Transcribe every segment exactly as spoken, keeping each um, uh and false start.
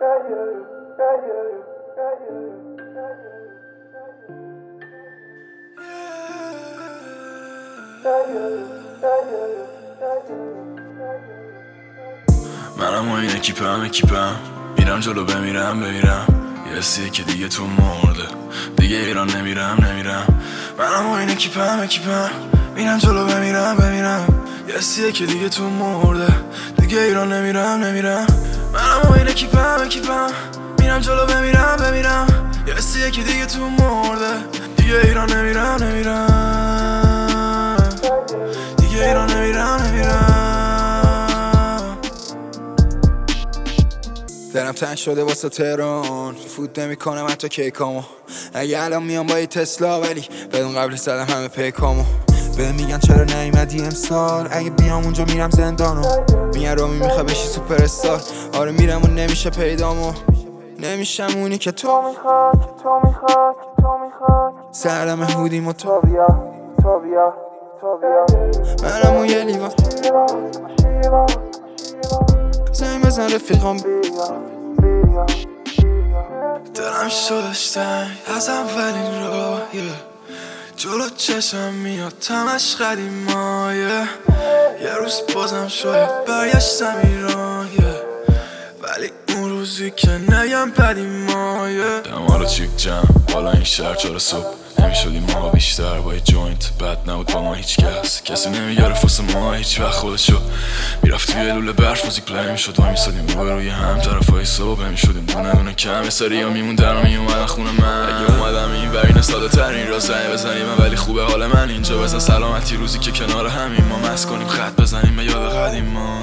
منم و این اکیپم اکیپم میرم جلو بمیرم بمیرم یه حسیه که دیگه تو مرده دیگه ایران نمیرم نمیرم منم و این اکیپم اکیپم میرم جلو بمیرم بمیرم یه حسیه که دیگه تو مرده دیگه ایران نمیرم نمیرم منم و این اکیپم اکیپم میرم جلو بمیرم بمیرم یه حسیه که دیگه تو مرده دیگه ایران نمیرم نمیرم دیگه ایران نمیرم نمیرم دلم تنگ شده واسه تهران فوت نمی کنم حتی کیکامو اگه الان میام با یه تسلا ولی بدون قبل زدم همه پیکامو به میگن چرا نیومدی امسال اگه بیام اونجا میرم زندانو میگن رامی میخوای بشی سوپر استار آره میرم و نمیشه پیدامو نمیشم اونی که تو میخوای تو میخوای تو میخوای سرم هودیم و تو بیا تو بیا تو بیا منم و یه لیوان زنگ بزن رفیقام دلم شدش تنگ از اولین راه جلو چشم میاد تمش قدیمای یه روز بازم شاید برگشتم ایران ولی اون روزی که نگم قدیمای دما رو چیک جمع بالا این شهر چهار صبح نمیشدیم ما بیشتر با یه جوینت بد نبود با ما هیچ کس کسی نمیگرفت واسه ما هیچ وقت خودشو میرفت توی لوله برف موزیک پلی میشد وای میسادیم رو روی هم طرفای صبح میشدیم دونه دونه کم یه سری ها میموندن و میومدن خونه من اگه اومدم این برین ساده ترین را زنگ بزنیم ولی خوبه حال من اینجا بزن سلامتی روزی که کنار همین ما مست کنیم خط بزنیم به یاد قدیم ما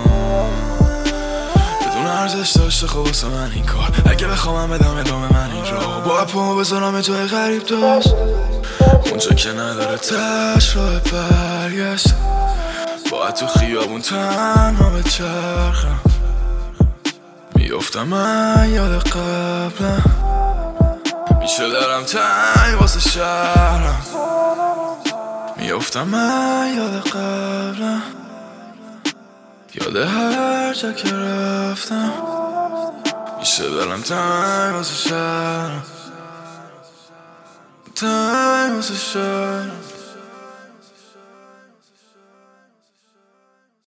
بدون ارزش داشته خب واسه من این کار اگه بخوام بدم ادامه من این راه با اپامو بذارم جای غریب داشت اونجا که نداره تش راه برگشت باید تو خیابون تنها به چرخم میافتم من یاد قبلم میشه دارم تنگ واسه شهرم میافتم من یاد قبلم یاد هر جا که رفتم میشه دارم تنگ واسه شهرم تنگ واسه شهرم